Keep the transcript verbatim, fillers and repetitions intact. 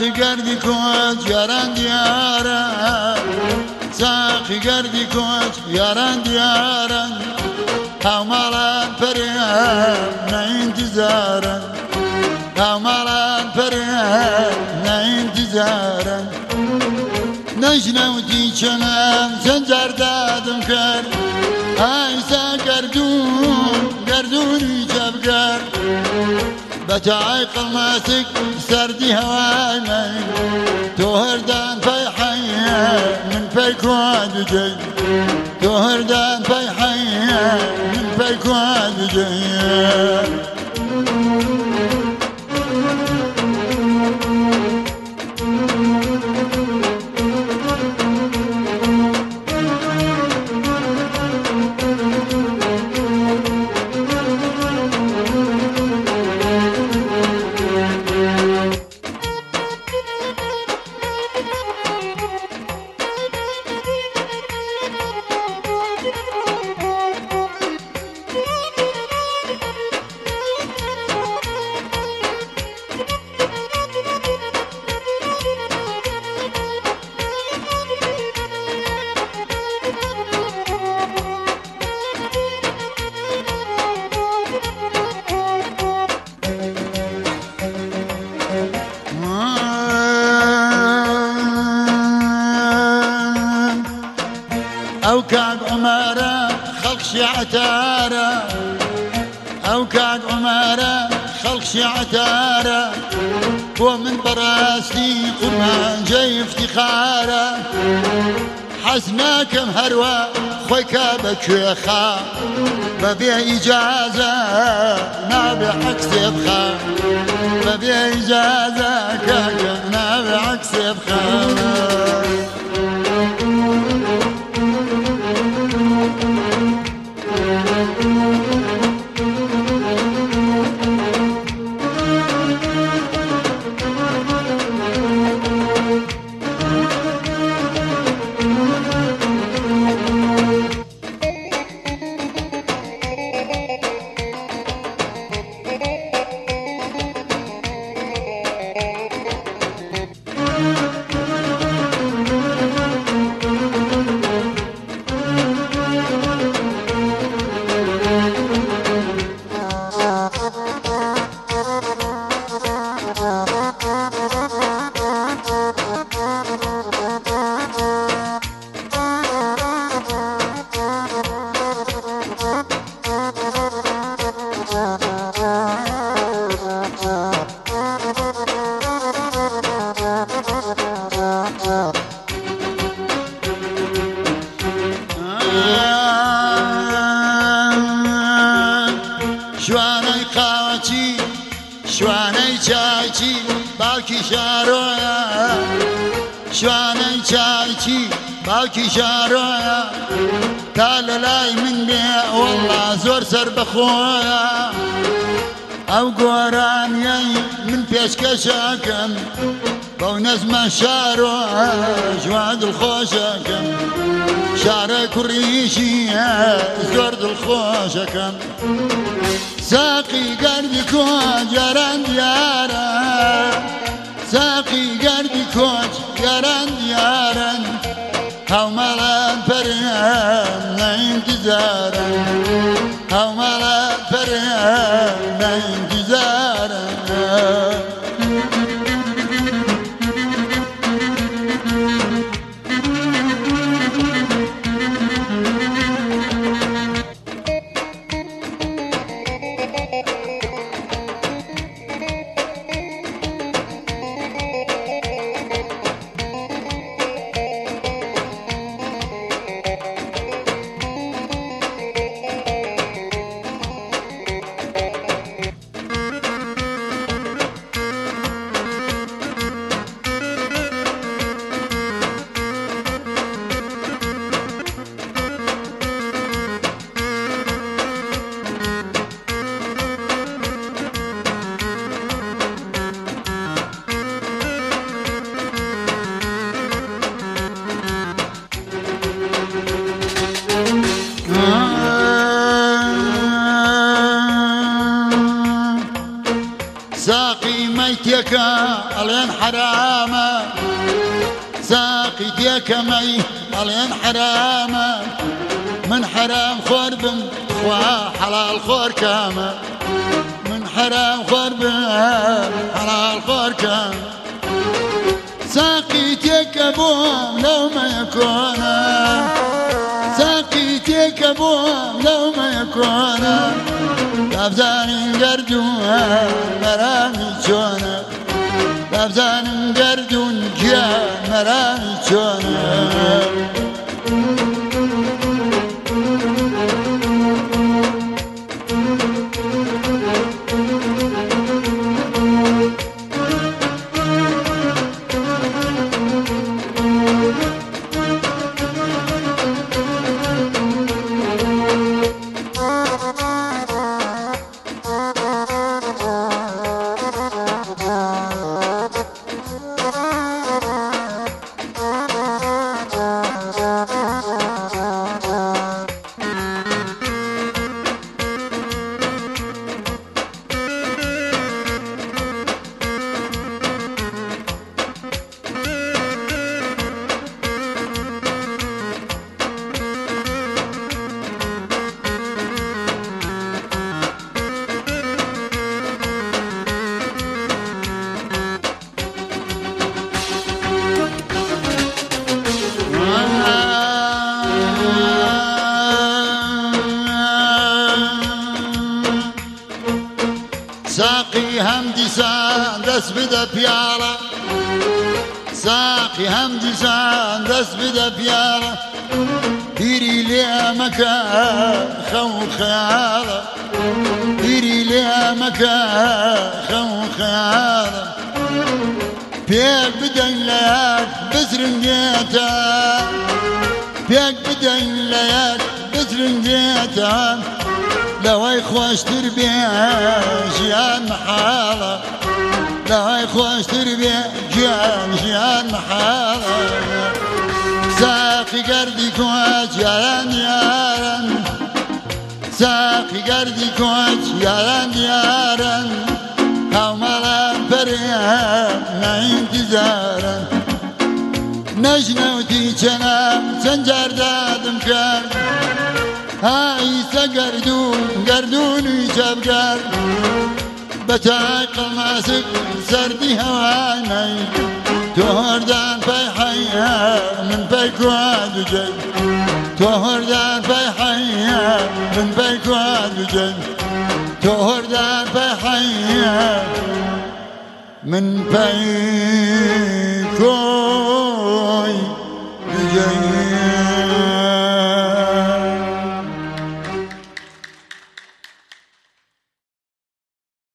ساقی گردی کوچ یاران دیارن ساقی گردی کوچ یاران دیارن هاوماڵان پەریان نەئینتیزارن هاوماڵان پەریان نەئینتیزارن نەژنەوتی چەنم چەند جار دادم کرد ئایسا گەردوون گەردوونی جەبگەر بەتاعی قڵماسک سەردی هەوای من تۆ هەردان پەی حەیە من پەی کوا دوجێ تۆ هەردان پەی حەیە من پەی کوا دوجێ ئەو کاک عومەرە خەڵکی عەتارە ئەو کاک عومەرە خەڵکی عەتارە بۆ من بەڕاستی قورمانجەی افتیخارە حەز ناکەم هەروە خۆی کا بە کوێخا بەبێ ئیجازە نابێ عەکسێ بخا بەبێ ئیجازە کاکە نابێ عەکسێ بخا شوانەی قاوەچی شوانەی چایچی باوکی شارۆیە شوانەی چایچی باوکی شارۆیە تا لە لای من بێ وەڵڵا زۆر سەر بەخۆیە ئەو گۆرانیەی من پێشکەشەکەم بەو نەزمە شارۆ جوا دڵخۆشەکەم شارە کوڕیشیە زۆر دڵخۆشەکەم ساقی گەردی کۆچ یاران دیارە ساقی گەردی کۆچ یاران دیارن هەومەڵان پەریان نەئینتیزارن هەومەڵان پەریان نەئینتیزارن ساقي ميتك الين حرامه ساقي ديك مي الين حرامه من حرام خربم خوا حلال خور كامه من حرام خربم حلال خور كامه ساقيتك ابوهم لو ما يكون ساقيتك ابوهم لو ما يكون لابزان قردون مرامي شونه لابزان قردون جان مرامي شونه ساقي همدي سان دس بدا بيارة ساقي همدي سان دس بدا بيارة ديري لي مكان خو خيالة ديري لي مكان خو خيالة بيك بدن ليك بسرنجيتا بيك بدن ليك بسرنجيتا لو يخوش تربية جيان محالة لو يخوش تربية جيان جيان محالة ساقي قردي كوات ياران ياران ساقي قردي كوات ياران ياران هاو مالا بريان نعين تزاران نجنوتي جنام سنجر دادم كان هايسا قردون قردون جبقر بتاي قماسك سردي هواني تهردان في حيا من بيكواد جاي تهردان في حيا من بيكواد جاي تهردان في حيا من بيكواد